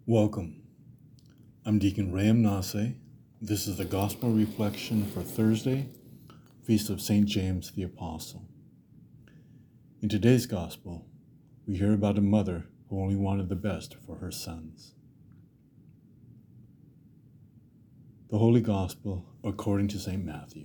Welcome. I'm Deacon Rayam Nase. This is the Gospel Reflection for Thursday, Feast of St. James the Apostle. In today's Gospel, we hear about a mother who only wanted the best for her sons. The Holy Gospel according to St. Matthew.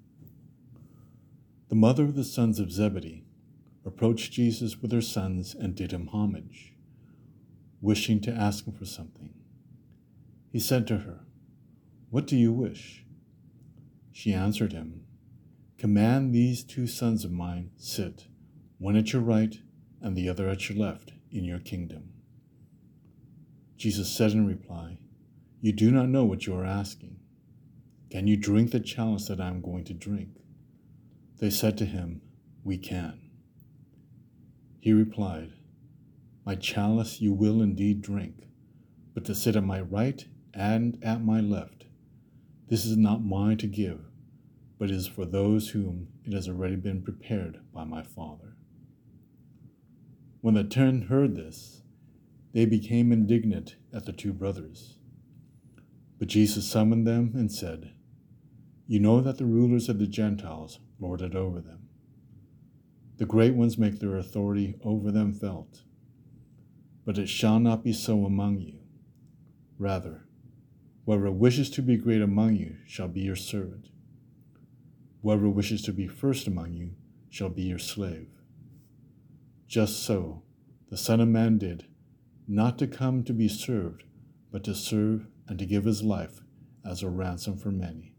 The mother of the sons of Zebedee approached Jesus with her sons and did him homage, wishing to ask him for something. He said to her, "What do you wish?" She answered him, "Command these two sons of mine sit, one at your right and the other at your left, in your kingdom." Jesus said in reply, "You do not know what you are asking. Can you drink the chalice that I am going to drink?" They said to him, "We can." He replied, "My chalice you will indeed drink, but to sit at my right and at my left, this is not mine to give, but is for those whom it has already been prepared by my Father." When the 10 heard this, they became indignant at the two brothers. But Jesus summoned them and said, "You know that the rulers of the Gentiles lord it over them. The great ones make their authority over them felt. But it shall not be so among you. Rather, whoever wishes to be great among you shall be your servant. Whoever wishes to be first among you shall be your slave. Just so the Son of Man did, not to come to be served, but to serve and to give his life as a ransom for many."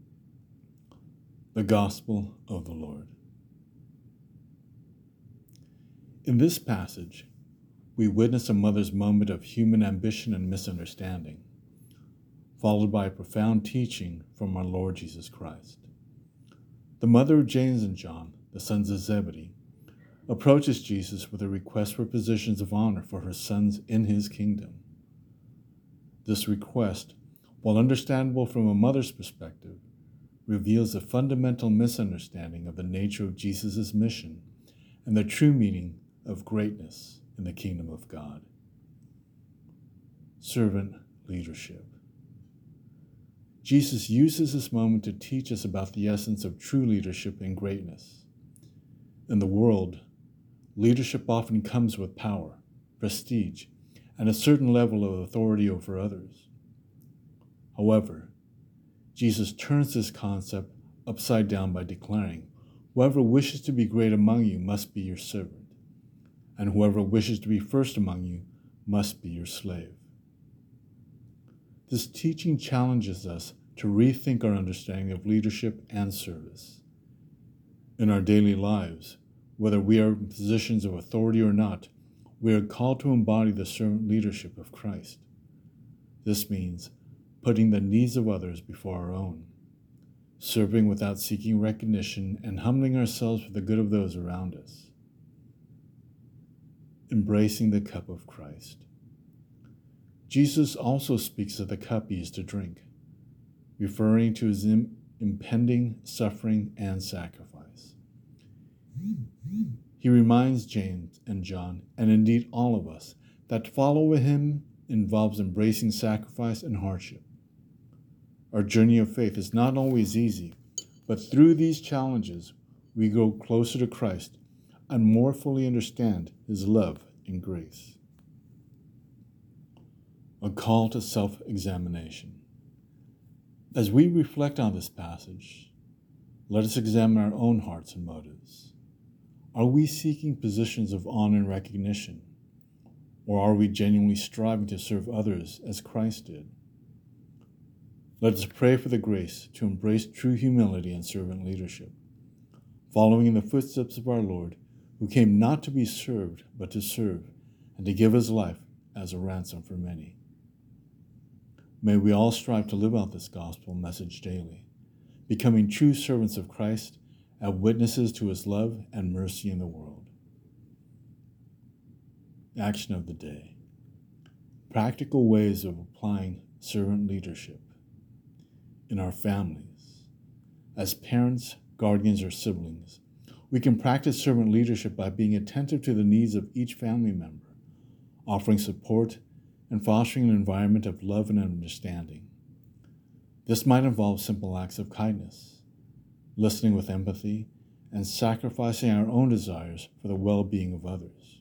The Gospel of the Lord. In this passage, we witness a mother's moment of human ambition and misunderstanding, followed by a profound teaching from our Lord Jesus Christ. The mother of James and John, the sons of Zebedee, approaches Jesus with a request for positions of honor for her sons in his kingdom. This request, while understandable from a mother's perspective, reveals a fundamental misunderstanding of the nature of Jesus' mission and the true meaning of greatness in the kingdom of God. Servant leadership. Jesus uses this moment to teach us about the essence of true leadership and greatness. In the world, leadership often comes with power, prestige, and a certain level of authority over others. However, Jesus turns this concept upside down by declaring, "Whoever wishes to be great among you must be your servant, and whoever wishes to be first among you must be your slave." This teaching challenges us to rethink our understanding of leadership and service. In our daily lives, whether we are in positions of authority or not, we are called to embody the servant leadership of Christ. This means putting the needs of others before our own, serving without seeking recognition, and humbling ourselves for the good of those around us. Embracing the cup of Christ. Jesus also speaks of the cup he is to drink, referring to his impending suffering and sacrifice. He reminds James and John, and indeed all of us, that to follow him involves embracing sacrifice and hardship. Our journey of faith is not always easy, but through these challenges, we grow closer to Christ and more fully understand his love and grace. A call to self-examination. As we reflect on this passage, let us examine our own hearts and motives. Are we seeking positions of honor and recognition, or are we genuinely striving to serve others as Christ did? Let us pray for the grace to embrace true humility and servant leadership, following in the footsteps of our Lord, who came not to be served, but to serve, and to give his life as a ransom for many. May we all strive to live out this gospel message daily, becoming true servants of Christ and witnesses to his love and mercy in the world. Action of the day. Practical ways of applying servant leadership. In our families, as parents, guardians, or siblings, we can practice servant leadership by being attentive to the needs of each family member, offering support and fostering an environment of love and understanding. This might involve simple acts of kindness, listening with empathy, and sacrificing our own desires for the well-being of others.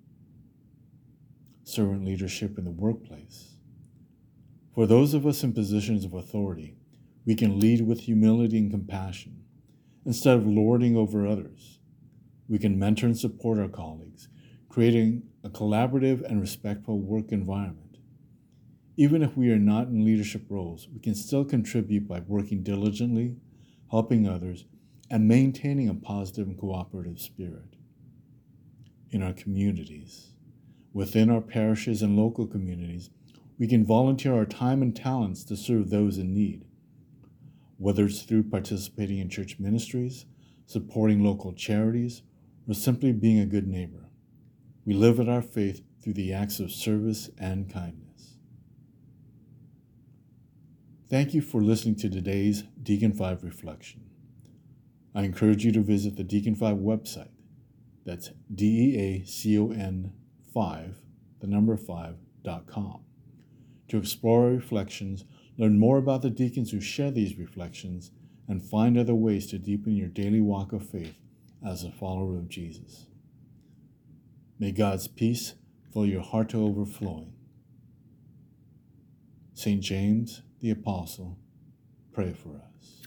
Servant leadership in the workplace. For those of us in positions of authority, we can lead with humility and compassion, instead of lording over others. We can mentor and support our colleagues, creating a collaborative and respectful work environment. Even if we are not in leadership roles, we can still contribute by working diligently, helping others, and maintaining a positive and cooperative spirit. In our communities, within our parishes and local communities, we can volunteer our time and talents to serve those in need. Whether it's through participating in church ministries, supporting local charities, or simply being a good neighbor, we live out our faith through the acts of service and kindness. Thank you for listening to today's Deacon 5 Reflection. I encourage you to visit the Deacon 5 website. That's DEACON5.com to explore our reflections, learn more about the deacons who share these reflections, and find other ways to deepen your daily walk of faith as a follower of Jesus. May God's peace fill your heart to overflowing. St. James the Apostle, pray for us.